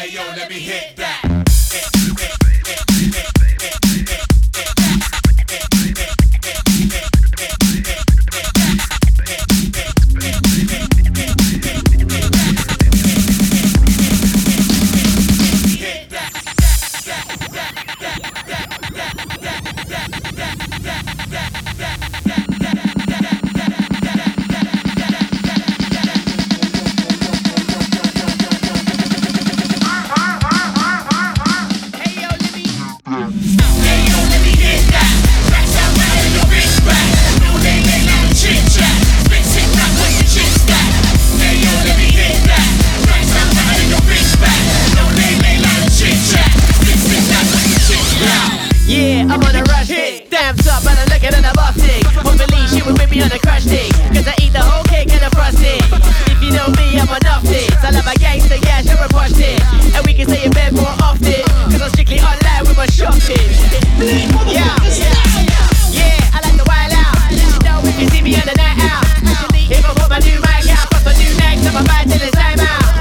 Hey yo, let me hit that. Yeah, I'm on a rush kick. Damn up and I'm looking at the boss stick. Hopefully she was with me on a crush stick, cause I eat the whole cake and a frosting. If you know me, I'm on off this. I love my gangster, yeah, sure I've watched it. And we can stay in bed more often, cause I'm strictly online with my shopping. Yeah, yeah, I like to wild out. You know if you see me on the night out. If I put my new mic out, put my new next, I'm about till it's time out.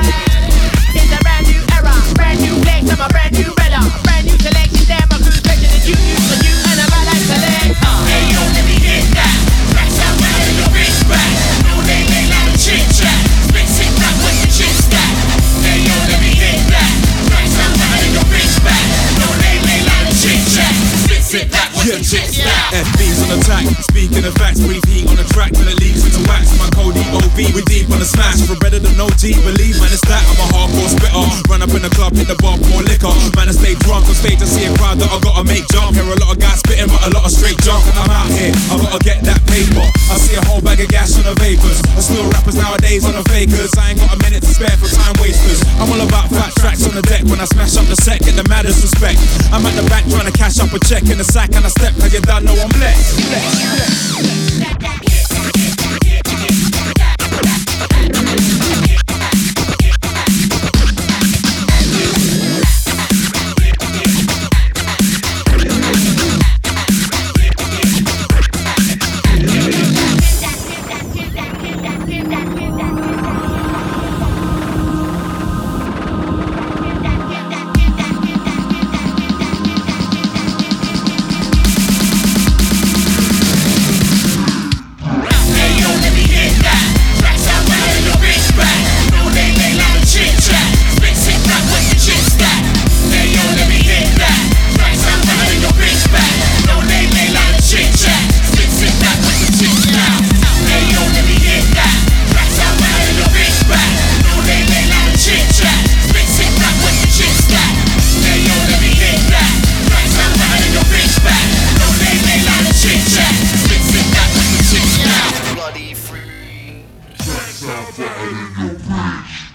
It's a brand new era, brand new flex, I'm a brand new redder. Brand new selection, damn, my crew's better than you. And I'm out like select. Hey yo, let me hit that. Racks out right in your bitch back. No name ain't loud chit chat. Spit sit back with your chip stack. Hey yo, let me hit that. Racks out right in your bitch back. No name ain't loud chit chat. Spit sit back with your chip stack. FB's on attack, speaking of facts, breathe heat on the track till it leaks into wax. My code EOB, we deep on the smash. For better than OG, believe man, it's that. I'm a hardcore spitter. Run up in the club, hit the bar, pour liquor. Man, I stay drunk on stage, I see a crowd that I gotta make jump. Hear a lot of guys spitting, but a lot of straight jump. And I'm out here, I gotta get that paper. I see a whole bag of gas on the vapors. I still rappers nowadays on the fakers. I ain't got a minute to spare for time wasters. I'm all about fat tracks on the deck. When I smash up the set, get the maddest respect. I'm at the bank trying to cash up a check in the sack, and I step, cause you don't know I'm blessed. Bloody free. Tracks out right in your bitch.